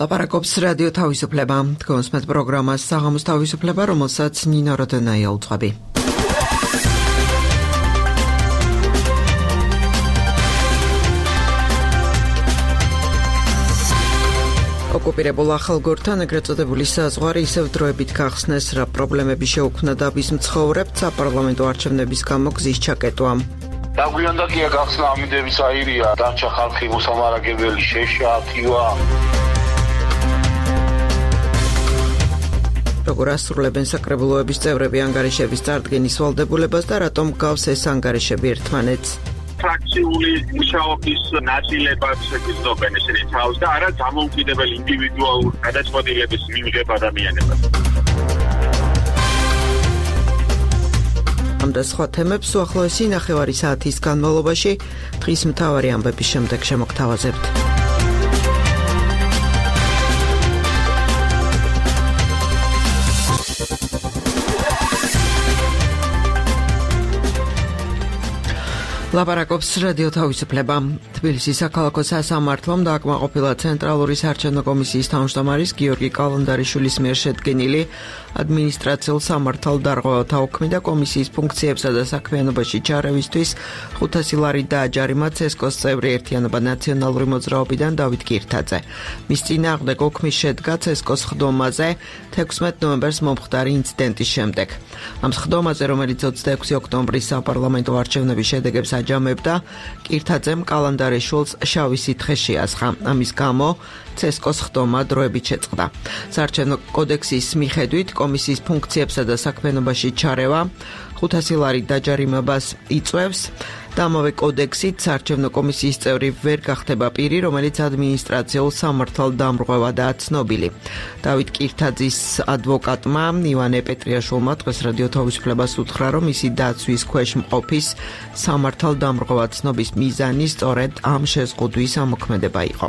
ლაპარაკობს რადიო თავისუფლება. თქვენს პროგრამას საღამოს თავისუფლება, რომელსაც ნინო როდენაია უძღვები. ოკუპირებულ ახალგორთან ეგრეთ წოდებული საზღვარი ისევ დროებით გახსნეს, რა პრობლემები შეუქმნა დაბის მცხოვრებთ საპარლამენტო არჩევნების გამო გზის ჩაკეტვა. დაგვიანდაკია გახსნა ამინდების აირია, დარჩა ხალხი მოსამარაგებელი შეშაათივა. როგორ ასრულებენ საკრებულოების წევრები ანგარიშების წარდგენის ვალდებულებას და რატომ გავს ეს ანგარიშები ერთმანეთს? ფრაქციული მუშაობის ნაწილებად შეგვიძლია ესენი თავს და არა დამოუკიდებელი ინდივიდუალურ გადაწყვეტილების მიღება ადამიანებად. ამ და სხვა თემებს უახლოესი ნახევარი საათის განმავლობაში დღის მთავარი ამბების შემდეგ შემოგთავაზებთ. ლაპარაკობს რადიო თავისუფლება. თბილისის საქალაქო სასამართლომ დააკმაყოფილა ცენტრალური საარჩევნო კომისიის თავმჯდომარის გიორგი კალანდარიშვილის მიერ შედგენილი ადმინისტრაციულ სამართალდარღვევათა უქმი და კომისიის ფუნქციებსა და საქმიანობაში ჩარევისთვის 500 ლარი დააჯარიმა ცესკოს წევრი ერთიანობა ნაციონალური მოძრაობიდან დავით კირთაძე. მის წინააღმდეგ უქმის შედგა ცესკოს ხდომაზე 16 ნოემბერს მომხდარი ინციდენტის შემდეგ. ამ ხდომაზე, რომელიც 26 ოქტომბრის საპარლამენტო არჩევნების შედეგებს აჯამებდა, კირთაძემ კალანდარიშვილს შავი სითხე შეასხა. ამის გამო ცესკოს ხდომა დროებით შეწყდა. საარჩევნო კოდექსის მიხედვით კომისიის ფუნქციებსა და საქმიანობაში ჩარევა 500 ლარი დაჯარიმებას იწვევს და ამავე კოდექსით საარჩევნო კომისიის წევრი ვერ გახდება პირი, რომელიც ადმინისტრაციულ სამართალდამრღვევადაა ცნობილი. დავით კირთაძის ადვოკატმა ივანე პეტრიაშვილმა დღეს რადიო თავისუფლებას უთხრა, რომ მისი დაცვის ქვეშ მყოფის სამართალდამრღვევა ცნობის მიზანი სწორედ ამ შეზღუდვის ამოქმედება იყო.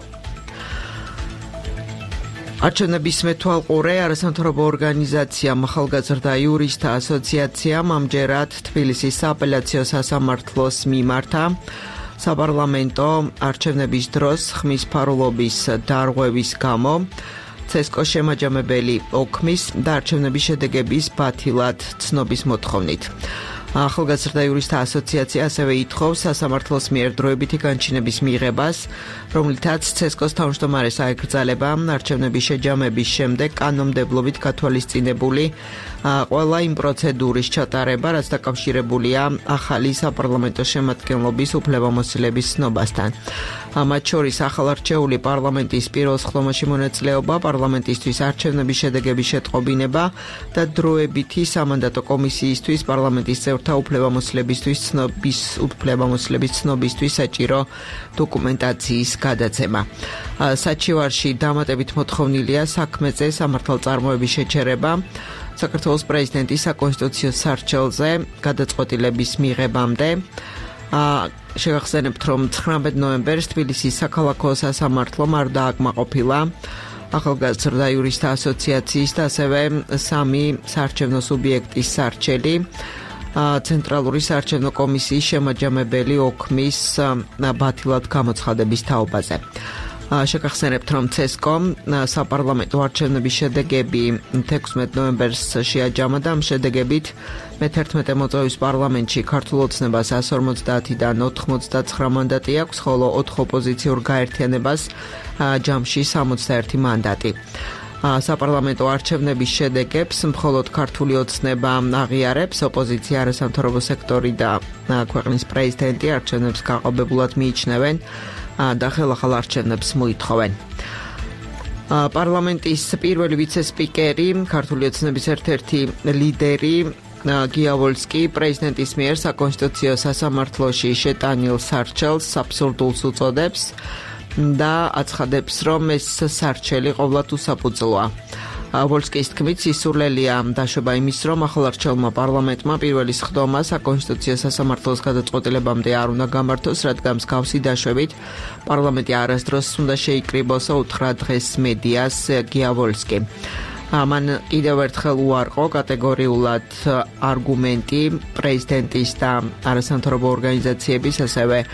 არჩევნების მეთვალყურე არასამთავრობო ორგანიზაცია ახალგაზრდა იურისტთა ასოციაციამ ამჯერად თბილისის სააპელაციო სასამართლოს მიმართა საპარლამენტო არჩევნების დროს ხმის ფარულობის დარღვევის გამო ცესკოს შემაჯამებელი ოქმის და არჩევნების შედეგების ბათილად ცნობის მოთხოვნით. ახალგაზრდა იურისტთა ასოციაცია ასევე ითხოვს სასამართლოს მიერ დროებითი განჩინების მიღებას, რომლითაც ცესკოს თავმჯდომარეს აეკრძალება არჩევნების შეჯამების შემდეგ კანონმდებლობით გათვალისწინებული ყველა იმ პროცედურის ჩატარება, რაც დაკავშირებულია ახალი საპარლამენტო შემადგენლობის უფლებამოსილების ცნობასთან. მათ შორის ახალარჩეული პარლამენტის პირველ სხდომაში მონაწილეობა, პარლამენტისთვის არჩევნების შედეგების შეტყობინება და დროებითი სამანდატო კომისიისთვის პარლამენტის წევრთა უფლებამოსილების ცნობისთვის საჭირო დოკუმენტაციის გადაცემა. საჩივარში დამატებით მოთხოვნილია საქმეზე სამართალწარმოების შეჩერება საქართველოს პრეზიდენტის საკონსტიტუციო სარჩელზე გადაწყვეტილების მიღებამდე. შეგახსენებთ, რომ 19 ნოემბერს თბილისის საქალაქო სასამართლომ არ დააკმაყოფილა ახალგაზრდა იურისტთა ასოციაციის და ასევე 3 საარჩევნო სუბიექტის სარჩელი ცენტრალური საარჩევნო კომისიის შემაჯამებელი ოქმის ბათილად გამოცხადების თაობაზე. შეგახსენებთ, რომ ცესკომ საპარლამენტო არჩევნების შედეგები 16 ნოემბერს შეაჯამა და ამ შედეგებით მე-11 მოწვევის პარლამენტში ქართულ ოცნებას 150-დან 99 მანდატი აქვს, ხოლო 4 ოპოზიციურ გაერთიანებას ჯამში 61 მანდატი. საპარლამენტო არჩევნების შედეგებს მხოლოდ ქართული ოცნება აღიარებს, ოპოზიცია, არასამთავრობო სექტორი და ქვეყნის პრეზიდენტი არჩევნებს გაყობებულად მიიჩნევენ და ხელახალ არჩევნებს მოითხოვენ. პარლამენტის პირველი ვიცე-სპიკერი, ქართული ოცნების ერთ-ერთი ლიდერი გიავოლსკი პრეზიდენტის მიერ საკონსტიტუციო სასამართლოში შეტანილ სარჩელს აბსურდულს უწოდებს და აცხადებს, რომ ეს სარჩელი ყოვლად უსაფუძვლოა. ვოლსკის თქმით, სისულელია დაშვება იმის, რომ ახალარჩეულმა პარლამენტმა პირველი სხდომა საკონსტიტუციო სასამართლოს გადაწყვეტილებამდე არ უნდა გამართოს, რადგან მსგავსი დაშვებით პარლამენტი არასდროს უნდა შეიკრიბოსო, უთხრა დღეს მედიას გიავოლსკი. მან კიდევ ერთხელ უარყო კატეგორიულად არგუმენტი პრეზიდენტის და არასამთავრობო ორგანიზაციების, ასევე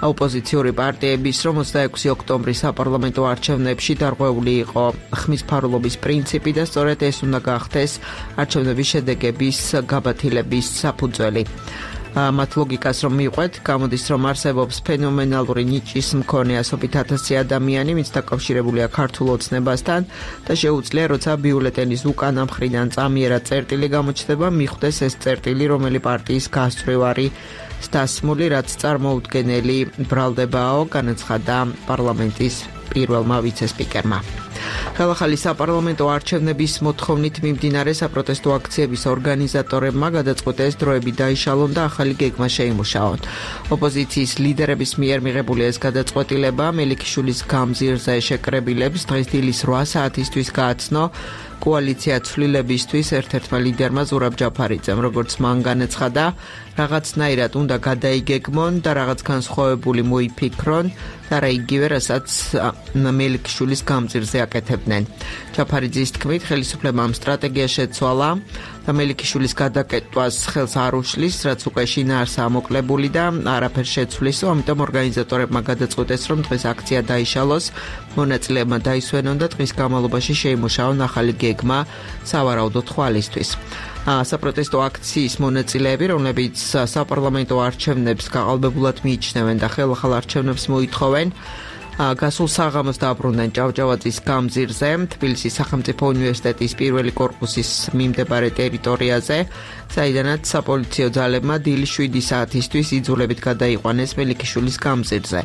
ოპოზიციური პარტიების 26 ოქტომბრის საპარლამენტო არჩევნებში დარღვეული იყო ხმის ფარულობის პრინციპი და სწორედ ეს უნდა გახდეს არჩევნების შედეგების გაბათილების საფუძველი. მათ ლოგიკას რომ მივყვეთ, გამოდის რომ არსებობს ფენომენალური ნიჭის მქონე ასობით ათასი ადამიანი, ვინც დაკავშირებულია ქართულ ოცნებასთან და შეუძლია, როცა ბიულეტენის უკანა მხრიდან წამიერად წერტილი გამოჩნდება, მიხვდეს ეს წერტილი, რომელი პარტიის გასწვრივ არის დასმული, რაც წარმოუდგენელი ბრალდებაო, განაცხადა პარლამენტის პირველმა ვიცე-სპიკერმა. ხელახალი საპარლამენტო არჩევნების მოთხოვნით მიმდინარე საპროტესტო აქციების ორგანიზატორებმა გადაწყვიტეს დროები დაიშალონ და ახალი გეგმა შეიმუშაონ. ოპოზიციის ლიდერების მიერ მიღებული ეს გადაწყვეტილება მელიქიშვილის გამზირზე შეკრებილებს დღეს დილის 8 საათისთვის გააცნო კოალიცია ცვლილებისთვის ერთ-ერთმა ლიდერმა ზურაბ ჯაფარიძემ, როგორც მან განაცხადა, რაღაცნაირად უნდა გადაიგეგმონ და რაღაც განსხვავებული მოიფიქრონ და რა იგივე, რასაც მელიქიშვილის გამზირზე აკეთებდნენ. ჯაფარიძის თქმით, ხელისუფლებამ სტრატეგია შეცვალა და მელიქიშვილის გადაკეტვას ხელს არ უშლის, რაც უკვე შინაარსაა მოკლებული და არაფერ შეცვლისო, ამიტომ ორგანიზატორებმა გადაწყვეტეს, რომ დღეს აქცია დაიშალოს, მონაწილეებმა დაისვენონ და დღის განმავლობაში შეიმუშაონ ახალი გეგმა სავარაუდო თვალისთვის. საპროტესტო აქციის მონაწილეები, რომლებიც საპარლამენტო არჩევნებს გაყალბებულად მიიჩნევენ და ხელახალ არჩევნებს მოითხოვენ, გასულ საღამოს დაბრუნდნენ ჭავჭავაძის გამზირზე, თბილისის სახელმწიფო უნივერსიტეტის პირველი კორპუსის მიმდებარე ტერიტორიაზე, საიდანაც საპოლიციო ძალებმა დილის 7 საათისთვის იძულებით გადაიყვანეს მელიქიშვილის გამზირზე.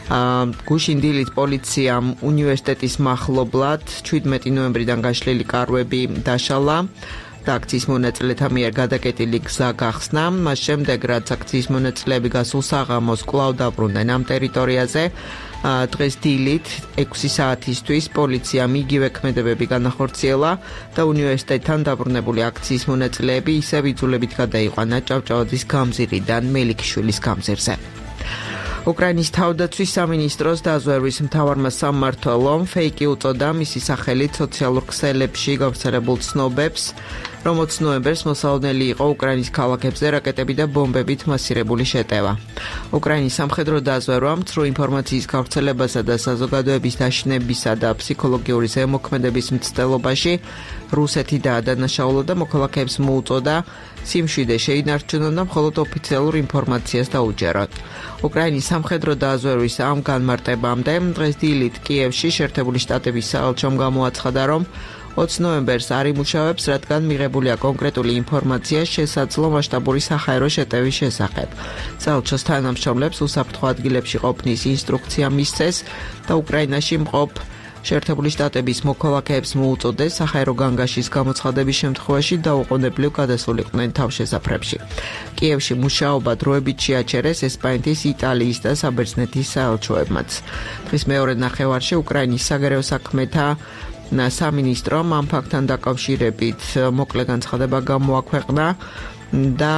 გუშინ დილით პოლიციამ უნივერსიტეტის მახლობლად 17 ნოემბრიდან გაშლილი კარვები დაშალა და აქციის მონაწილეთა მიერ გადაკეტილი გზა გახსნა. მას შემდეგ, რაც აქციის მონაწილეები გასულ საღამოს კვლავ დაბრუნდნენ ამ ტერიტორიაზე, დღეს დილით 6 საათისთვის პოლიციამ იგივე ქმედებები განახორციელა და უნივერსიტეტთან დაბრუნებული აქციის მონაწილეები ისევ იძულებით გადაიყვანა ჭავჭავაძის გამზირიდან მელიქიშვილის გამზირზე. უკრაინის თავდაცვის სამინისტროს დაზვერვის მთავარმა სამმართველომ ფეიკი უწოდა მისი სახელით სოციალურ ქსელებში გავრცელებულ ცნობებს, რომ 20 ნოემბერს მოსალოდნელი იყო უკრაინის ქალაქებზე რაკეტები და ბომბებით მასირებული შეტევა. უკრაინის სამხედრო დაზვერვამ ცრუ ინფორმაციის გავრცელებასა და საზოგადოების დაშინებისა და ფსიქოლოგიური ზემოქმედების მცდელობაში რუსეთი დაადანაშაულა და მოქალაქეებს მოუწოდა სიმშვიდე შეინარჩუნონ და მხოლოდ ოფიციალურ ინფორმაციას დაუჯეროთ. უკრაინის სამხედრო დაზვერვის ამ განმარტებამდე დღეს დილით კიევში შეერთებული შტატების საელჩომ გამოაცხადა, რომ 20 ნოემბერს არ იმუშავებს, რადგან მიღებულია კონკრეტული ინფორმაცია შესაძლო მასშტაბური საჰაერო შეტევის შესახებ. საელჩოს თანამშრომლებს უსაფრთხო ადგილებში ყოფნის ინსტრუქცია მისცეს და უკრაინაში მყოფ შეერთებული შტატების მოქალაქეებს მოუწოდეს საჰაერო განგაშის გამოცხადების შემთხვევაში დაუყოვნებლივ გადასულიყვნენ თავშესაფრებში. კიევში მუშაობა დროებით შეაჩერეს ესპანეთის, იტალიის და საბერძნეთის საელჩოებმაც. დღის მეორე ნახევარში უკრაინის საგარეო საქმეთა სამინისტრომ ამ ფაქტთან დაკავშირებით მოკლე განცხადება გამოაქვეყნა და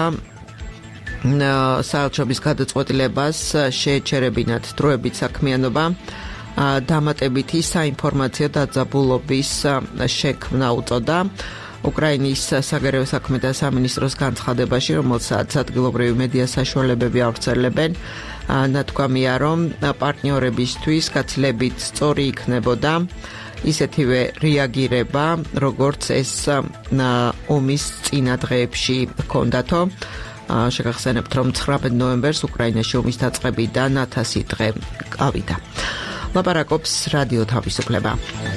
საელჩობის გადაწყვეტილებას შეეჩერებინათ დროებით საქმიანობა დამატებითი საინფორმაციო დაძაბულობის შექმნა უწოდა. უკრაინის საგარეო საქმეთა სამინისტროს განცხადებაში, რომელსაც ადგილობრივი მედია საშუალებები ავრცელებენ, ნათქვამია, რომ პარტნიორებისთვის გაცილებით სწორი იქნებოდა ისეთივე რეაგირება, როგორც ეს ომის წინა დღეებში ჰქონდათო. შეგახსენებთ, რომ 19 ნოემბერს უკრაინაში ომის დაწყებიდან 1000 დღე გავიდა. ლაპარაკობს რადიო თავისუფლება.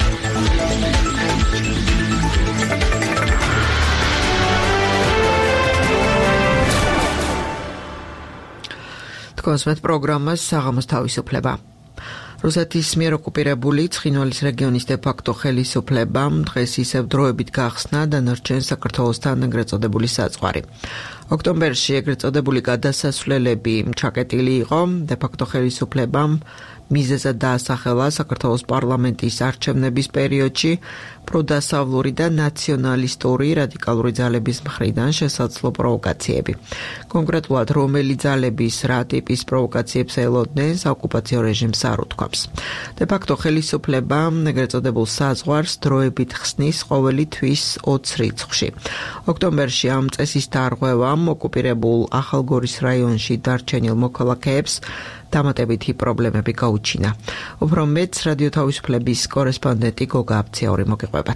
თქვენს პროგრამას საღამოს თავისუფლება. რუსეთის მიერ ოკუპირებული ცხინვალის რეგიონის დე-ფაქტო ხელისუფლებამ დღეს ისევ დროებით გახსნა დანარჩენ საქართველოსთან ეგრეთ წოდებული საზღვარი. ოქტომბერში ეგრეთ წოდებული გადასასვლელები ჩაკეტილი იყო. დე-ფაქტო ხელისუფლებამ მიზეზად დაასახელა საქართველოს პარლამენტის არჩევნების პერიოდში პროდასავლური და ნაციონალისტური რადიკალური ძალების მხრიდან შესაძლო პროვოკაციები. კონკრეტულად, რომელი ძალების რა ტიპის პროვოკაციებს ელოდნენ საოკუპაციო რეჟიმს არ უთქვამს. დე-ფაქტო ხელისუფლება ეგრეთ წოდებულ საზღვარს დროებით ხსნის ყოველი თვის 20 რიცხვში. ოქტომბერში ამ წესის დარღვევა უფლებამ ოკუპირებულ ახალგორის რაიონში დარჩენილ მოქალაქეებს დამატებითი პრობლემები გაუჩინა. უფრო მეტს რადიო თავისუფლების კორესპონდენტი გოგა აბციური მოგიყვებათ.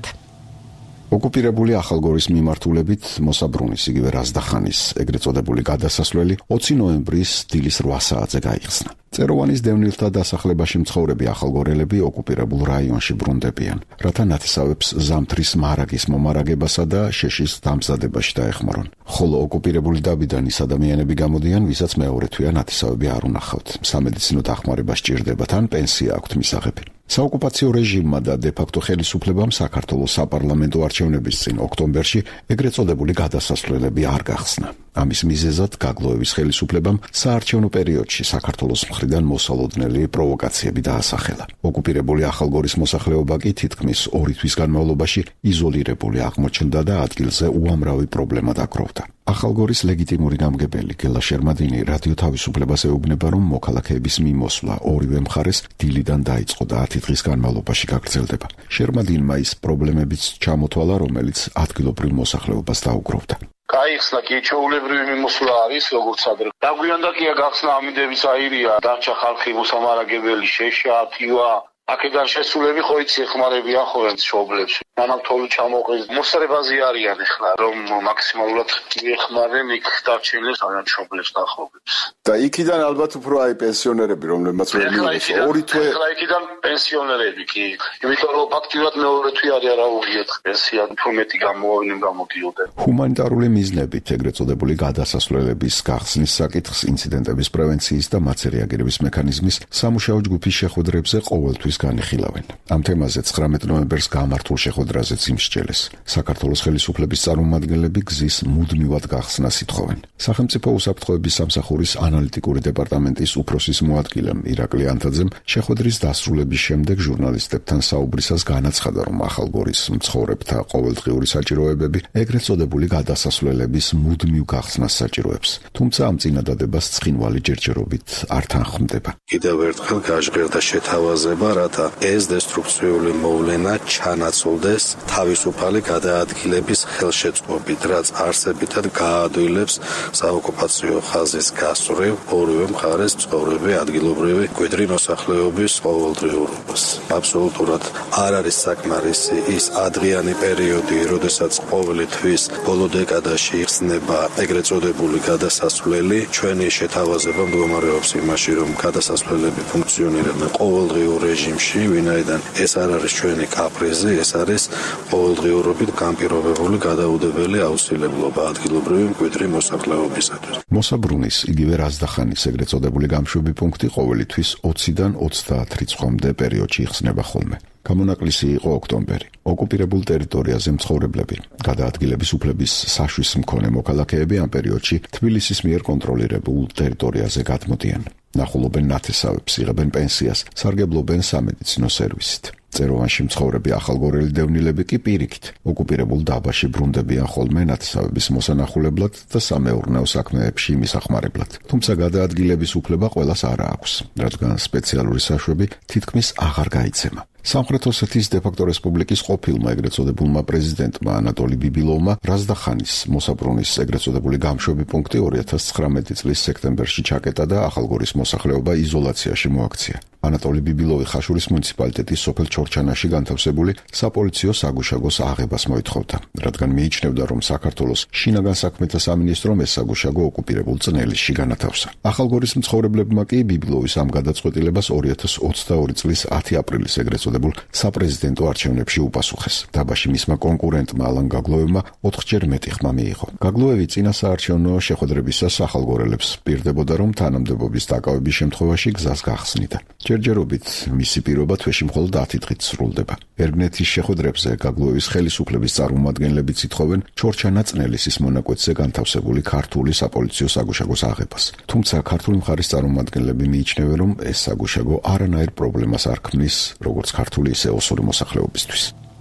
ოკუპირებული ახალგორის მიმართულებით მოსაბრუნის იგივე რაზდახანის ეგრეთ წოდებული გადასასვლელი 20 ნოემბრის დილის 8 საათზე გაიხსნა. წეროვანის დევნილთა დასახლებაში მცხოვრები ახალგორელები ოკუპირებულ რაიონში ბრუნდებიან, რათა ნათესავებს ზამთრის მარაგის მომარაგებასა და შეშის დამზადებაში დაეხმარონ. ხოლო ოკუპირებული დაბიდან ის ადამიანები გამოდიან, ვისაც მეორე თვეა ნათესავები არ უნახავთ. სამედიცინო დახმარება სჭირდებათ ან პენსია აქვთ მისაღები. საოკუპაციო რეჟიმმა და დე-ფაქტო ხელისუფლებამ საქართველოს საპარლამენტო არჩევნების წინ ოქტომბერში ეგრეთ წოდებული გადასასვლელები არ გახსნა. ამის მიზეზად გაგლოევის ხელისუფლებამ საარჩევნო პერიოდში საქართველოს მხრიდან მოსალოდნელი პროვოკაციები დაასახელა. ოკუპირებული ახალგორის მოსახლეობა კი თითქმის 2 თვის განმავლობაში იზოლირებული აღმოჩნდა და ადგილზე უამრავი პრობლემა დაგროვდა. ახალგორის ლეგიტიმური გამგებელი გელა შერმადინი რადიო თავისუფლებას ეუბნება, რომ მოქალაქეების მიმოსვლა ორივე მხარეს დილიდან დაიწყო და 10 დღის განმავლობაში გაგრძელდება. შერმადინმა ის პრობლემებიც ჩამოთვალა, რომელიც ადგილობრივ მოსახლეობას დაუგროვდა. გაიხსნა კი ჩვეულებრივი მიმოსვლა არის, როგორც ადრე. დაგვიანდაკია გახსნა ამინდების აირია, დარჩა ხალხი მოსამარაგებელი, შეშა, თივა. აქედან შესულები ხო იცი ეხმარებიან ხო ერთ შობლებს. მანამ თოლი ჩამოყეს. მოსწრებაზე არიან ახლა, რომ მაქსიმალურად მიეხმარენ იქ დარჩენილს ან შობლებს და ახლობლებს. და იქიდან ალბათ უფრო აი პენსიონერები, რომლებმაც ვერ მიიღეს ორი თვე. ახლა იქიდან პენსიონერები კი. იმიტომ რომ ფაქტიურად მეორე თვე არ აუღიათ პენსია, უფრო მეტი გამოვავდნენ გამოდიოდნენ. ჰუმანიტარული მიზნებით ეგრეთ წოდებული გადასასვლელების გახსნის საკითხს ინციდენტების პრევენციის და მათზე რეაგირების მექანიზმის სამუშაო ჯგუფის შეხვედრებზე ყოველთვის განიხილავენ. ამ თემაზე 19 ნოემბერს გამართულ შეხვედრაზეც იმსჯელეს. საქართველოს ხელისუფლების წარმომადგენლები გზის მუდმივად გახსნას ითხოვენ. სახელმწიფო უსაფრთხოების სამსახურის ანალიტიკური დეპარტამენტის უფროსის მოადგილემ ირაკლი ანთაძემ შეხვედრის დასრულების შემდეგ ჟურნალისტებთან საუბრისას განაცხადა, რომ ახალგორის მცხოვრებთა ყოველდღიური საჭიროებები ეგრეთ წოდებული გადასასვლელების მუდმივ გახსნას საჭიროებს. თუმცა ამ წინადადებას ცხინვალი ჯერჯერობით არ თანხმდება. კიდევ ერთხელ გაჟღერდა შეთავაზება, რათა ეს დესტრუქციული მოვლენა ჩანაცვლდეს თავისუფალი გადაადგილების ხელშეწყობით, რაც არსებითად გაადვილებს საოკუპაციო ხაზის გასწვრივ ორივე მხარეს მცხოვრები ადგილობრივი მკვიდრი მოსახლეობის ყოველდღიურობას. აბსოლუტურად არ არის საკმარისი ის ადრიანი პერიოდი, როდესაც ყოველი თვის ბოლო დეკადაში იხსნება ეგრეთ წოდებული გადასასვლელი. ჩვენი შეთავაზება მდგომარეობს იმაში, რომ გადასასვლელები ფუნქციონირებენ ყოველდღიურ რეჟიმში, ვინაიდან ეს არ არის ჩვენი კაპრიზი, ეს არის ყოველდღიურობით განპირობებული გადაუდებელი აუცილებლობა ადგილობრივი მკვიდრი მოსახლეობისათვის. მოსაბრუნის იგივე რაზდახანის ეგრეთ წოდებული გამშვები პუნქტი ყოველი თვის 20-დან 30 რიცხვამდე პერიოდში იხსნება ხოლმე. გამონაკლისი იყო ოქტომბერი. ოკუპირებულ ტერიტორიაზე მცხოვრებლები, გადაადგილების უფლების საშვის მქონე მოქალაქეები ამ პერიოდში თბილისის მიერ კონტროლირებულ ტერიტორიაზე გადმოდიან. ნახულობენ ნათესავებს, იღებენ პენსიას, სარგებლობენ სამედიცინო სერვისით. წეროვანში მცხოვრები ახალგორელი დევნილები კი პირიქით ოკუპირებულ დაბაში ბრუნდებიან ხოლმე ნათესავების მოსანახულებლად და სამეურნეო საქმეებში მისახმარებლად. თუმცა გადაადგილების უფლება ყველას არ აქვს, რადგან სპეციალური საშვები თითქმის აღარ გაიცემა. სამხრეთ ოსეთის დე-ფაქტო რესპუბლიკის ყოფილმა ეგრეთ წოდებულმა პრეზიდენტმა ანატოლი ბიბილოვმა რაზდახანის მოსაბრუნის ეგრეთ წოდებული გამშვები პუნქტი 2019 წლის სექტემბერში ჩაკეტა და ახალგორის მოსახლეობა იზოლაციაში მოაქცია. ანატოლი ბიბილოვი ხაშურის მუნიციპალიტეტის სოფელ ჩორჩანაში განთავსებული საპოლიციო საგუშაგოს აღებას მოითხოვდა, რადგან მიიჩნევდა, რომ საქართველოს შინაგან საქმეთა სამინისტრომ ეს საგუშაგო ოკუპირებულ წნელისში განათავსა. ახალგორის მცხოვრებლებმა კი ბიბილოვის ამ გადაწყვეტილებას 2022 წლის 10 აპრილის ეგრეთ წოდებულ საპრეზიდენტო არჩევნებში უპასუხეს. დაბაში მისმა კონკურენტმა ალან გაგლოევმა 4-ჯერ მეტი ხმა მიიღო. გაგლოევი წინა საარჩევნო შეხვედრებისას ახალგორელებს პირდებოდა, რომ თანამდებობის დაკავების შემთხვევაში გზას გახსნიდა. ჯერჯერობით მისი პირობა თვეში მხოლოდ 10 დღით სრულდება. ერგნეთის შეხვედრებზე გაგლოევის ხელისუფლების წარმომადგენლებიც ითხოვენ ჩორჩანა წნელისის მონაკვეთზე განთავსებული ქართული საპოლიციო საგუშაგოს აღებას. თუმცა ქართული მხარის წარმომადგენლები მიიჩნევენ, რომ ეს საგუშაგო არანაირ პრობლემას არ ქმნის როგორც ქართული, ისე ოსური მოსახლეობისთვის.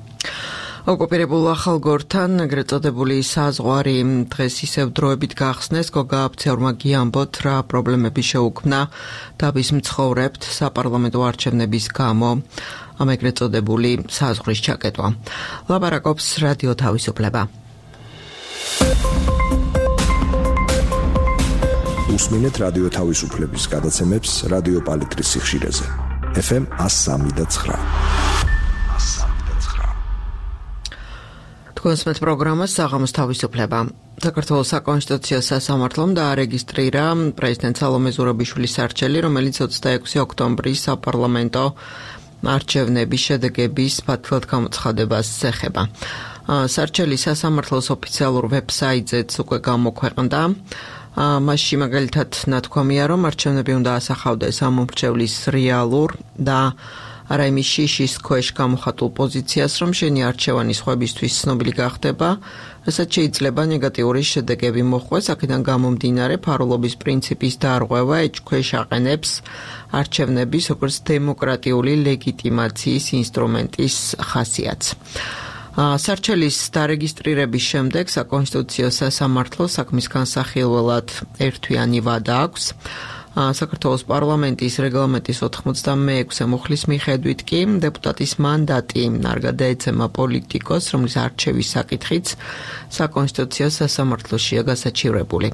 ოკუპირებულ ახალგორთან ეგრეთ წოდებული საზღვარი დღეს ისევ დროებით გახსნეს. გოგა აბცეურმა გიამბოთ, რა პრობლემები შეუქმნა დაბის მცხოვრებთ საპარლამენტო არჩევნების გამო ამ ეგრეთ წოდებული საზღვრის ჩაკეტვა. ლაპარაკობს რადიო თავისუფლება. უსმინეთ რადიო თავისუფლების გადაცემებს რადიო პალიტრის სიხშირეზე. FM 103.9. თქვენს პროგრამას საღამოს თავისუფლება. საქართველოს საკონსტიტუციო სასამართლომ დაარეგისტრირა პრეზიდენტ სალომე ზურაბიშვილის არჩევანი, რომელიც 26 ოქტომბრის საპარლამენტო არჩევნების შედეგების ფათილად გამოცხადებას ეხება. სარჩელი სასამართლოს ოფიციალურ ვებსაიტზეც უკვე გამოქვეყნდა. მასში მაგალითად ნათქვამია, რომ არჩევნები უნდა ასახავდეს ამომრჩევლის რეალურ და არა იმის შიშის ქვეშ გამოხატულ პოზიციას, რომ შენი არჩევანი სხვებისთვის ცნობილი გახდება, რასაც შეიძლება ნეგატიური შედეგები მოხვდეს, აქედან გამომდინარე ფარულობის პრინციპის დარღვევა ეჭქვეშ აყენებს არჩევნების როგორც დემოკრატიული ლეგიტიმაციის ინსტრუმენტის ხასიათს. სარჩელის დარეგისტრირების შემდეგ საკონსტიტუციო სასამართლოს საქმის განსახილველად ერთთვიანი ვადა აქვს. საქართველოს პარლამენტის რეგლამენტის 86-ე მუხლის მიხედვით კი დეპუტატის მანდატი არ გადაეცემა პოლიტიკოს, რომლის არჩევის საკითხიც საკონსტიტუციო სასამართლოშია გასაჩივრებული.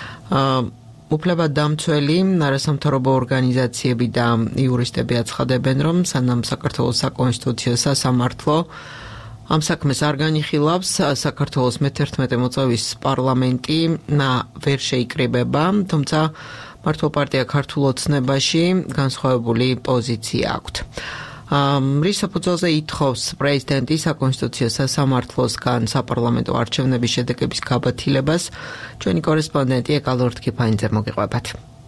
უფლებადამცველი არასამთავრობო ორგანიზაციები და იურისტები აცხადებენ, რომ სანამ საქართველოს საკონსტიტუციო სასამართლო ამ საქმეს არ განიხილავს, საქართველოს მე-11 მოწვევის პარლამენტი ვერ შეიკრიბება, თუმცა მართლ პარტია ქართულ ოცნებაში განსხვავებული პოზიცია აქვთ. რის საფუძველზე ითხოვს პრეზიდენტი საკონსტიტუციო სასამართლოსგან საპარლამენტო არჩევნების შედეგების გაბათილებას, ჩვენი კორესპონდენტი ეკალორ თქიფანიძე მოგიყვებათ.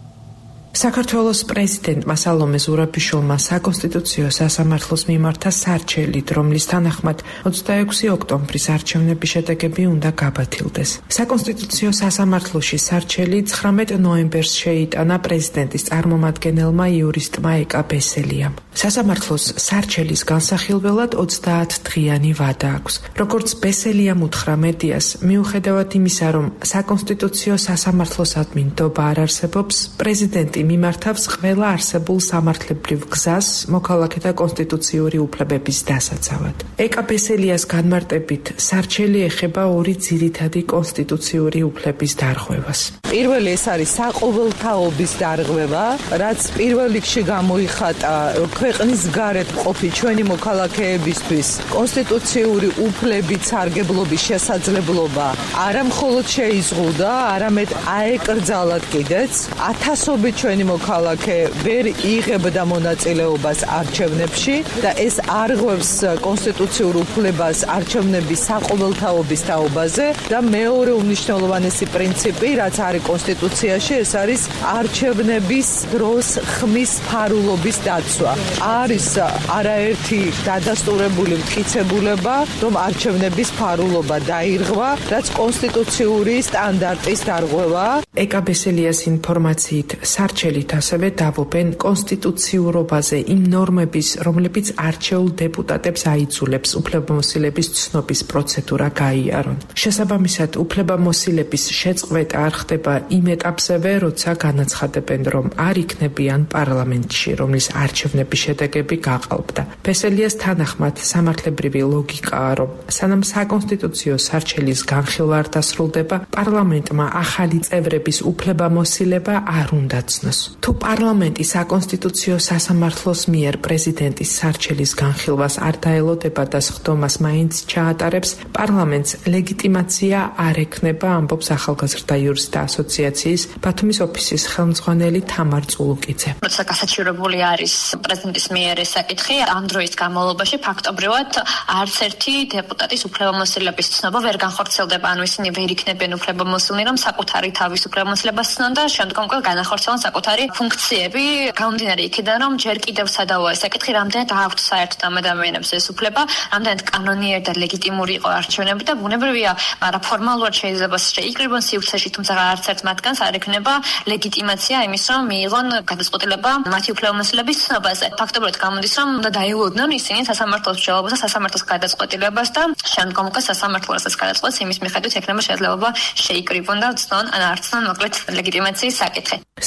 საქართველოს პრეზიდენტმა სალომე ზურაბიშვილმა საკონსტიტუციო სასამართლოს მიმართა სარჩელით, რომლის თანახმად 26 ოქტომბრის არჩევნების შედეგები უნდა გაბათილდეს. საკონსტიტუციო სასამართლოში სარჩელი 19 ნოემბერს შეიტანა პრეზიდენტის წარმომადგენელმა იურისტმა ეკა ბესელიამ. სასამართლოს სარჩელის განსახილველად 30 დღიანი ვადა აქვს. როგორც ბესელიამ უთხრა მედიას, მიუხედავად იმისა, რომ საკონსტიტუციო სასამართლოსადმი ნდობა არ არსებობს, პრეზიდენტი მიმართავს ყველა არსებულ სამართლებრივ გზას მოქალაქეთა კონსტიტუციური უფლებების დასაცავად. ეკა ბესელიას განმარტებით, სარჩელი ეხება ორი ძირითადი კონსტიტუციური უფლების დარღვევას. პირველი ეს არის საყოველთაობის დარღვევა, რაც პირველ რიგში გამოიხატა ქვეყნის გარეთ მყოფი ჩვენი მოქალაქეებისთვის კონსტიტუციური უფლების სარგებლობის შესაძლებლობა არა მხოლოდ შეიზღუდა, არამედ აეკრძალათ კიდეც. ათასობით ჩვენი მოქალაქე ვერ იღებდა მონაწილეობას არჩევნებში და ეს არღვევს კონსტიტუციურ უფლებას არჩევნების საყოველთაობის თაობაზე და მეორე უმნიშვნელოვანესი პრინციპი, რაც არის კონსტიტუციაში, ეს არის არჩევნების დროს ხმის ფარულობის დაცვა. არის არაერთი დადასტურებული მტკიცებულება, რომ არჩევნების ფარულობა დაირღვა, რაც კონსტიტუციური სტანდარტის დარღვევა. ეკა ბესელიას ინფორმაციით, სარჩელით ასევე დავობენ კონსტიტუციურობაზე იმ ნორმების, რომლებიც არჩეულ დეპუტატებს აიძულებს უფლებამოსილების ცნობის პროცედურა გაიარონ. შესაბამისად, უფლებამოსილების შეწყვეტა არ ხდება იმ ეტაპზევე, როცა განაცხადებენ, რომ არ იქნებიან პარლამენტში, რომლის არჩევნების შედეგები გაყალბდა. ბესელიას თანახმად, სამართლებრივი ლოგიკაა, რომ სანამ საკონსტიტუციო სარჩელის განხილვა არ დასრულდება, პარლამენტმა ახალი წევრების უფლებამოსილება არ უნდა ცნოს. თუ პარლამენტი საკონსტიტუციო სასამართლოს მიერ პრეზიდენტის სარჩელის განხილვას არ დაელოდება და სხდომას მაინც ჩაატარებს, პარლამენტს ლეგიტიმაცია არ ექნება, ამბობს ახალგაზრდა იურისტთა ასოციაციის ბათუმის ოფისის ხელმძღვანელი თამარ წულუკიძე. როცა გასაჩივრებული არის პრეზიდენტის მიერ ეს საკითხი, ამ დროის განმავლობაში ფაქტობრივად არც ერთი დეპუტატის უფლებამოსილების ცნობა ვერ განხორციელდება, ანუ ისინი ვერ იქნებიან უფლებამოსილნი, რომ საკუთარი თავის უფლებამოსილებას ცნონ და შემდგომ უკვე განახორციელონ საკუთარი ფუნქციები, გამომდინარე იქიდან, რომ ჯერ კიდევ სადავოა ეს საკითხი, რამდენად აქვთ საერთოდ ამ ადამიანებს ეს უფლება, რამდენად კანონიერი და ლეგიტიმური იყო არჩევნები და ბუნებრივია, მაგრამ ფორმალურად შეიძლება შეიკრიბონ სივრცეში, თუმცა არც ერთ მათგანს არ ექნება ლეგიტიმაცია იმის, რომ მიიღონ გადაწყვეტილება მათი უფლებამოსილების ცნობაზე. ფაქტობრივად გამოდის, რომ უნდა დაილოდნონ ისინი სასამართლოს მსჯელობას და სასამართლოს გადაწყვეტილებას და შემდგომ უკვე სასამართლო რასაც გადაწყვეტს, იმის მიხედვით ექნება შესაძლებლობა შეიკრიბონ და ცნონ ან არ ცნონ მოკლედ ლეგიტიმაციის საკითხი. საიას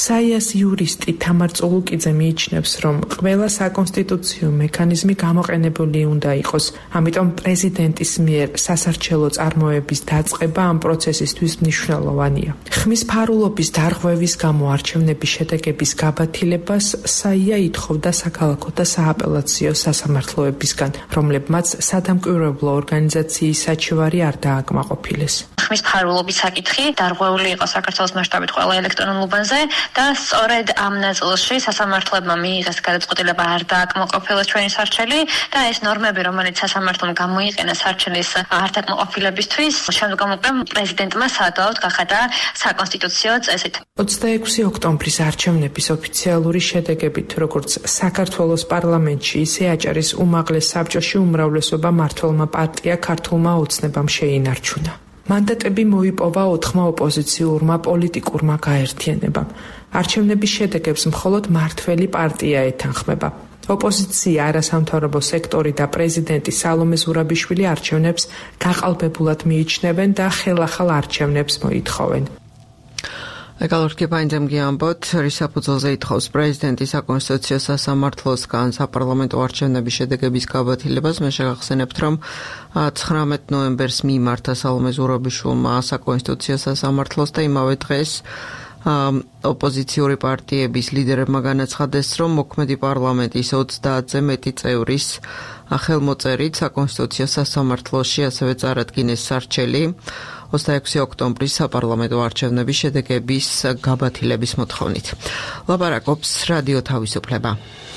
დღეს იურისტი თამარ წულუკიძე მიიჩნევს, რომ ყველა საკონსტიტუციო მექანიზმი გამოყენებული უნდა იყოს. ამიტომ პრეზიდენტის მიერ სასარჩელო წარმოების დაწყება ამ პროცესისთვის მნიშვნელოვანია. ხმის ფარულობის დარღვევის გამო არჩევნების შედეგების გაბათილებას საია ითხოვდა საქალაქო და სააპელაციო სასამართლოებისგან, რომლებმაც სადამკვირვებლო ორგანიზაციის საჩივარი არ დააკმაყოფილეს. ხმის ფარულობის საკითხი დარღვეული იყო საქართველოს მასშტაბით ყველა ელექტრონულ უბანზე და სწორედ ამ ნაწილში სასამართლოებმა მიიღეს გადაწყვეტილება არ დააკმაყოფილოს ჩვენი სარჩელი და ეს ნორმები, რომელიც სასამართლომ გამოიყენა სარჩელის არ დაკმაყოფილებისთვის, შემდგომ უკვე პრეზიდენტმა საადვალოდ გახადა საკონსტიტუციო წესით. 26 ოქტომბრის არჩევნების ოფიციალური შედეგებით, როგორც საქართველოს პარლამენტში, ისე აჭარის უმაღლეს საბჭოში უმრავლესობა მმართველმა პარტია ქართულმა ოცნებამ შეინარჩუნა. მანდატები მოიპოვა 4 ოპოზიციურმა პოლიტიკურმა გაერთიანებამ. არჩევნების შედეგებს მხოლოდ მმართველი პარტია ეთანხმება. ოპოზიცია, არასამთავრობო სექტორი და პრეზიდენტი სალომე ზურაბიშვილი არჩევნებს გაყალბებულად მიიჩნევენ და ხელახალ არჩევნებს მოითხოვენ. ეკალორკება ინძემგიანბოთ, რის საფუძველზე ითხოვს პრეზიდენტი საკონსტიტუციო სასამართლოსგან საპარლამენტო არჩევნების შედეგების გაბათილებას. მე შეგახსენებთ, რომ 19 ნოემბერს მიმართა სალომე ზურაბიშვილმა საკონსტიტუციო სასამართლოს და იმავე დღეს ოპოზიციური პარტიების ლიდერებმა განაცხადეს, რომ მოქმედი პარლამენტის 30-ზე მეტი წევრის ხელმოწერით საკონსტიტუციო სასამართლოში ასევე წარადგინეს სარჩელი 26 ოქტომბრის საპარლამენტო არჩევნების შედეგების გაბათილების მოთხოვნით. ლაპარაკობს რადიო თავისუფლება.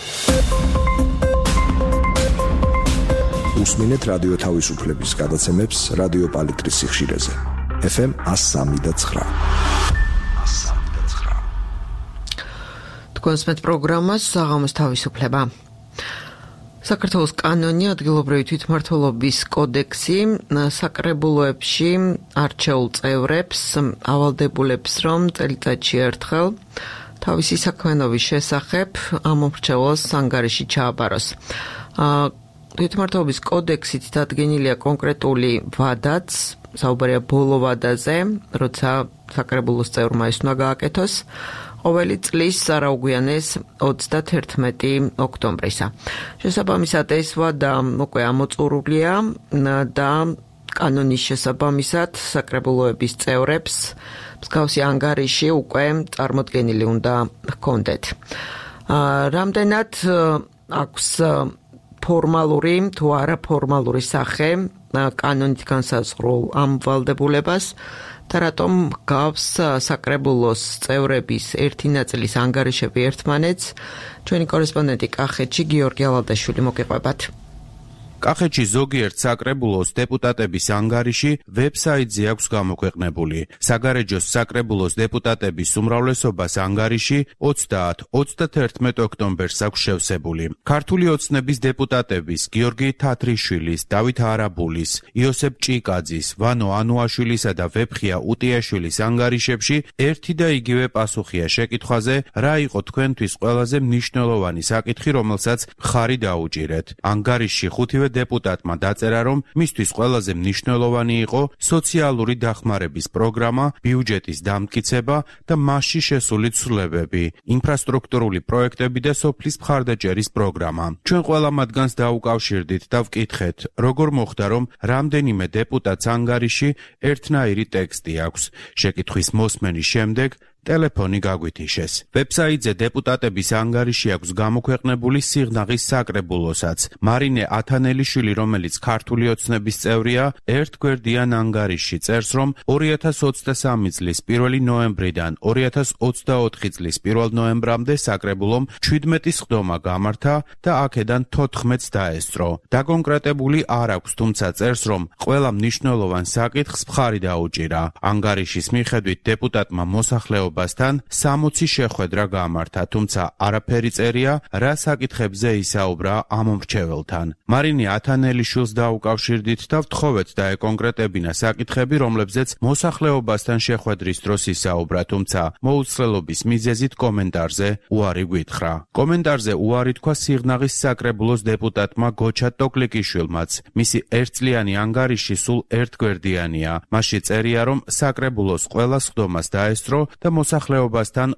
უსმინეთ რადიო თავისუფლების გადაცემებს რადიო პალიტრის სიხშირეზე. FM 103.9. თქვენს მეტ პროგრამას საღამოს თავისუფლება. საქართველოს კანონი, ადგილობრივი თვითმმართველობის კოდექსი საკრებულოებში არჩეულ წევრებს ავალდებულებს, რომ წელიწადში ერთხელ თავისი საქმიანობის შესახებ ამომრჩეველს ანგარიში ჩააბაროს. თვითმმართველობის კოდექსით დადგენილია კონკრეტული ვადაც, საუბარია ბოლო ვადაზე, როცა საკრებულოს წევრმა ეს უნდა გააკეთოს. ყოველი წლის არაუგვიანეს 31 ოქტომბრისა. შესაბამისად ეს ვადა უკვე ამოწურულია და კანონის შესაბამისად საკრებულოების წევრებს მსგავსი ანგარიში უკვე წარმოდგენილი უნდა ჰქონდეთ. რამდენად აქვს ფორმალური თუ არაფორმალური სახე კანონით განსაზღვრულ ამ ვალდებულებას და რატომ გავს საკრებულოს წევრების ერთი ნაწილის ანგარიშები ერთმანეთს, ჩვენი კორესპონდენტი კახეთში გიორგი ალადაშვილი მოგეყვებათ. კახეთში ზოგიერთ საკრებულოს დეპუტატების ანგარიში ვებსაიტზე აქვს გამოქვეყნებული. საგარეჯოს საკრებულოს დეპუტატების უმრავლესობას ანგარიში 30-31 ოქტომბერს აქვს შევსებული. ქართული ოცნების დეპუტატების გიორგი თათრიშვილის, დავით არაბულის, იოსებ ჭიკაძის, ვანო ანუაშვილისა და ვეფხია უტიაშვილის ანგარიშებში ერთი და იგივე პასუხია შეკითხვაზე, რა იყო თქვენთვის ყველაზე მნიშვნელოვანი საკითხი, რომელსაც მხარი დაუჭირეთ. ანგარიში ხუთივე დეპუტატმა დაწერა, რომ მისთვის ყველაზე მნიშვნელოვანი იყო სოციალური დახმარების პროგრამა, ბიუჯეტის დამტკიცება და მასში შესული ცვლილებები, ინფრასტრუქტურული პროექტები და სოფლის მხარდაჭერის პროგრამა. ჩვენ ყველა მათგანს დაუკავშირდით და ვკითხეთ, როგორ მოხდა, რომ რამდენიმე დეპუტატს ანგარიში ერთნაირი ტექსტი აქვს. შეკითხვის მოსმენის შემდეგ ტელეფონი გაგვითიშეს. ვებსაიტზე დეპუტატების ანგარიში აქვს გამოქვეყნებული სიღნაღის საკრებულოსაც. მარინე ათანელიშვილი, რომელიც ქართული ოცნების წევრია, ერთგვერდიან ანგარიში წერს, რომ 2023 წლის 1 ნოემბრიდან 2024 წლის 1 ნოემბრამდე საკრებულომ 17 სხდომა გამართა და აქედან 14-ს დაესწრო. დაკონკრეტებული არ აქვს, თუმცა წერს, რომ ყველა მნიშვნელოვან საკითხს მხარი დაუჭირა. ანგარიშის მიხედვით დეპუტატმა მოსახლეობა 60 შეხვედრა გამართა, თუმცა არაფერი წერია, რა საკითხებზე ისაუბრა ამომრჩეველთან. მარინე ათანელიშვილს დაუკავშირდით და ვთხოვეთ დაეკონკრეტებინა საკითხები, რომლებზეც მოსახლეობასთან შეხვედრის დროს ისაუბრა, თუმცა მოუცლელობის მიზეზით კომენტარზე უარი გვითხრა. კომენტარზე უარი თქვა სიღნაღის საკრებულოს დეპუტატმა გოჩა ტოკლიკიშვილმაც. მისი ერთწლიანი ანგარიში სულ ერთგვერდიანია. მასში წერია, რომ საკრებულოს ყველა სხდომას დაესწრო და მოსახლეობასთან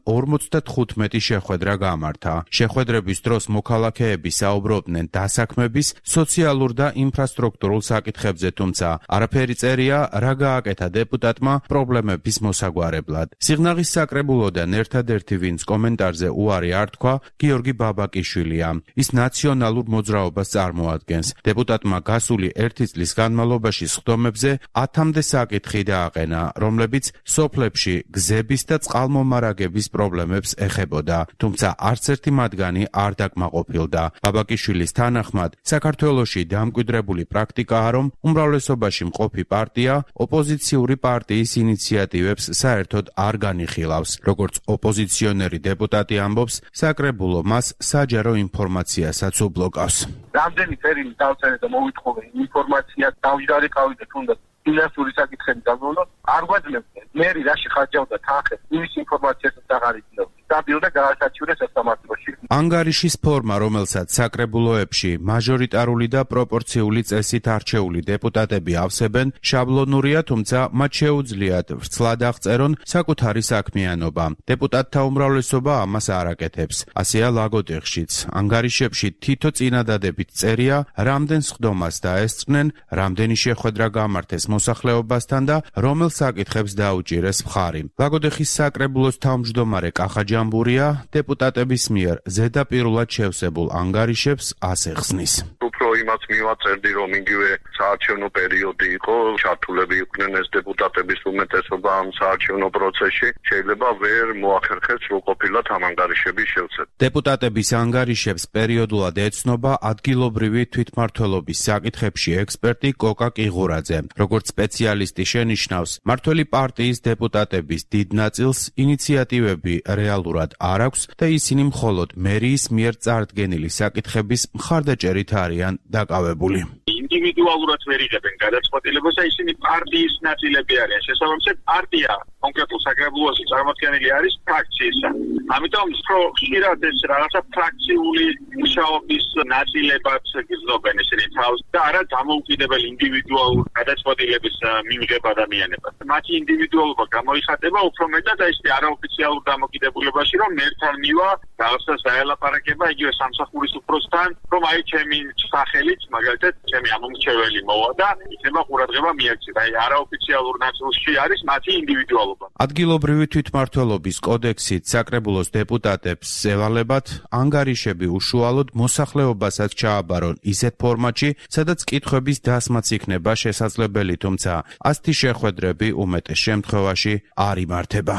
55 შეხვედრა გამართა. შეხვედრების დროს მოქალაქეები საუბრობდნენ დასაქმების, სოციალურ და ინფრასტრუქტურულ საკითხებზე, თუმცა არაფერი წერია რა გააკეთა დეპუტატმა პრობლემების მოსაგვარებლად. სიღნაღის საკრებულოდან ერთადერთი, ვინც კომენტარზე უარი არ თქვა, გიორგი ბაბაკიშვილია. ის ნაციონალურ მოძრაობას წარმოადგენს. დეპუტატმა გასული 1 წლის განმავლობაში სხდომებზე 10-მდე საკითხი დააყენა, რომლებიც სოფლებში გზების და წყალმომარაგების პრობლემებს ეხებოდა, თუმცა არც ერთი მათგანი არ დაკმაყოფილდა. ბაბაკიშვილის თანახმად, საქართველოში დამკვიდრებული პრაქტიკაა, რომ უმრავლესობაში მყოფი პარტია ოპოზიციური პარტიის ინიციატივებს საერთოდ არ განიხილავს. როგორც ოპოზიციონერი დეპუტატი ამბობს, საკრებულო მას საჯარო ინფორმაციასაც უბლოკავს. რამდენი წერილი დავწერე და მოვითხოვე ინფორმაციას დავიჯარიყავი და თუნდაც ფინანსური საკითხები დავმოვნო, არ გვაძლევდნენ. მერი რაში ხარჯავდა თანხებს, იმის ინფორმაციასაც აღარ იძლევა. დაბილდა გაასაჩივრეს სასამართლოში. ანგარიშის ფორმა, რომელსაც საკრებულოებში მაჟორიტარული და პროპორციული წესით არჩეული დეპუტატები ავსებენ, შაბლონურია, თუმცა მათ შეუძლიათ ვრცლად აღწერონ საკუთარი საქმიანობა. დეპუტატთა უმრავლესობა ამას არ აკეთებს. ასეა ლაგოდეხშიც. ანგარიშებში თითო წინადადებით წერია, რამდენ სხდომას დაესწრნენ, რამდენი შეხვედრა გამართეს მოსახლეობასთან და რომელ საკითხებს დაუჭირეს მხარი. ლაგოდეხის საკრებულოს თავმჯდომარე კახა ჯამბურია დეპუტატების მიერ ზედაპირულად შევსებულ ანგარიშებს ასე ხსნის. უფრო იმას მივაწერდი, რომ იგივე საარჩევნო პერიოდი იყო, ჩართულები იყვნენ ეს დეპუტატების უმეტესობა ამ საარჩევნო პროცესში, შეიძლება ვერ მოახერხეს, რომ ყოფილად ამ ანგარიშების შევსება. დეპუტატების ანგარიშებს პერიოდულად ეცნობა ადგილობრივი თვითმმართველობის საკითხებში ექსპერტი კოკა კიღურაძე. როგორც სპეციალისტი შენიშნავს, მმართველი პარტიის დეპუტატების დიდ ნაწილს ინიციატივები რეალურად არ აქვს და ისინი მხოლოდ მერიის მიერ წარდგენილი საკითხების მხარდაჭერით არიან დაკავებული. ინდივიდუალურად ვერ იღებენ გადაწყვეტილებას და ისინი პარტიის ნაწილები არიან. შესაბამისად, პარტია კონკრეტულ საკრებულოში წარმოქმნილი არის ფრაქციისა. ამიტომ ხშირად ეს რაღაცა ფრაქციული მუშაობის ნაწილებად გრძნობენ ისინი თავს და არა დამოუკიდებელ ინდივიდუალურ გადაწყვეტილების მიღება ადამიანებად. მათი ინდივიდუალობა გამოიხატება უფრო მეტად და ისე არაოფიციალურ დამოკიდებულებაში, რომ მერთან მივა რაღაცა დაელაპარაკება იგივე სამსახურის უფროსთან, რომ აი ჩემი სახელით მაგალითად ჩემი ამომრჩეველი მოვა და იქნება ყურადღება მიექცეთ. აი არაოფიციალურ ნაწილში არის მათი ინდივიდუალობა. ადგილობრივი თვითმმართველობის კოდექსით საკრებულოს დეპუტატებს ევალებათ ანგარიშები უშუალოდ მოსახლეობასაც ჩააბარონ ისეთ ფორმატში, სადაც კითხვების დასმაც იქნება შესაძლებელი, თუმცა ასეთი შეხვედრები უმეტეს შემთხვევაში არ იმართება.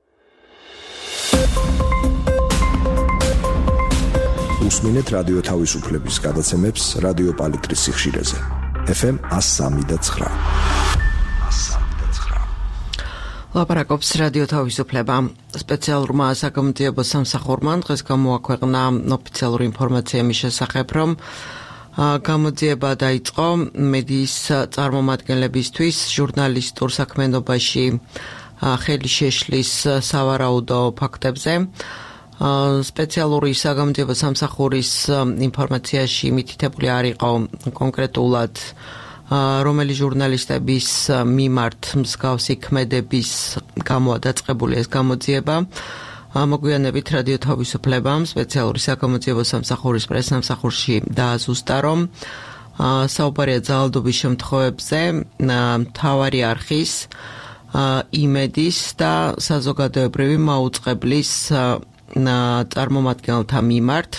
უსმინეთ რადიო თავისუფლების გადაცემებს რადიო პალიტრის სიხშირეზე. FM 103.9. ლაპარაკობს რადიო თავისუფლება. სპეციალურმა საგამოძიებო სამსახურმა დღეს გამოაქვეყნა ოფიციალური ინფორმაცია მის შესახებ, რომ გამოძიება დაიწყო მედიის წარმომადგენლებისთვის ჟურნალისტურ საქმიანობაში ხელი შეშლის სავარაუდო ფაქტებზე. სპეციალური საგამოძიებო სამსახურის ინფორმაციაში მითითებული არ იყო კონკრეტულად რომელი ჟურნალისტების მიმართ მსგავსი ქმედების გამოა დაწყებული ეს გამოძიება. მოგვიანებით რადიო თავისუფლებამ სპეციალური საგამოძიებო სამსახურის პრესსამსახურში დააზუსტა, რომ საუბარია ძალადობის შემთხვევებზე მთავარი არხის, იმედის და საზოგადოებრივი მაუწყებლის წარმომადგენელთა მიმართ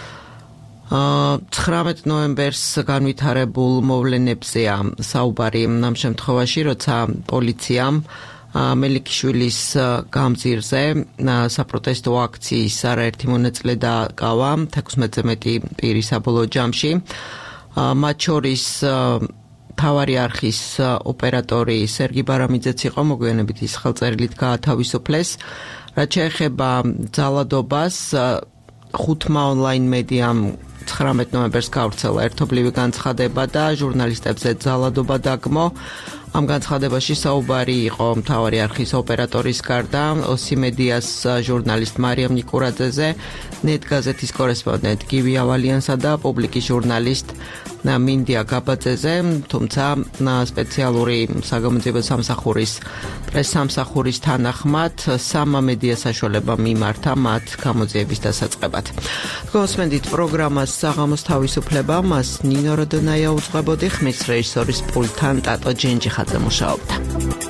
19 ნოემბერს განვითარებულ მოვლენებზეა საუბარი ამ შემთხვევაში, როცა პოლიციამ მელიქიშვილის გამზირზე საპროტესტო აქციის არაერთი მონაწილე დააკავა 16-ზე მეტი პირი საბოლოო ჯამში. მათ შორის მთავარი არხის ოპერატორი სერგი ბარამიძეც იყო, მოგვიანებით ის ხელწერილით გაათავისუფლეს. რაც შეეხება ძალადობას, ხუთმა ონლაინ მედიამ 19 ნოემბერს გავრცელა ერთობლივი განცხადება და ჟურნალისტებზე ძალადობა დაგმო. ამ განცხადებაში საუბარი იყო მთავარი არხის ოპერატორის გარდა ოსი მედიას ჟურნალისტ მარიამ ნიკურაძეზე, ნეტ გაზეთის კორესპონდენტ გივი ავალიანსა და პუბლიკის ჟურნალისტ მინდია გაბაძეზე, თუმცა სპეციალური საგამოძიებო სამსახურის პრესსამსახურის თანახმად სამა მედია საშუალება მიმართა მათ გამოძიების დასაწყებად. გოსმენდით პროგრამას საღამოს თავისუფლება, მას ნინო როდონაია უძღვებოდი, ხმის რეჟისორის პულტთან ტატო ჯენჯიხაძე მუშაობდა.